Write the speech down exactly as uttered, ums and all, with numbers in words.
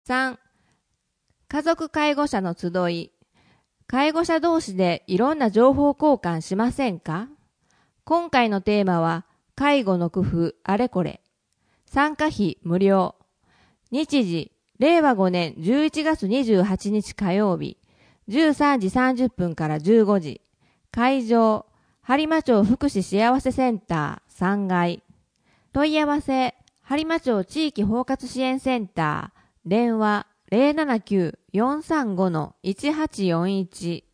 さん、家族介護者の集い。介護者同士でいろんな情報交換しませんか？今回のテーマは、介護の工夫あれこれ。参加費無料。日時、れいわごねんじゅういちがつにじゅうはちにち火曜日、じゅうさんじさんじゅっぷんからじゅうごじ。会場、播磨町福祉幸せセンターさんがい。問い合わせ、播磨町地域包括支援センター、電話 ゼロななきゅう よんさんご いちはちよんいち。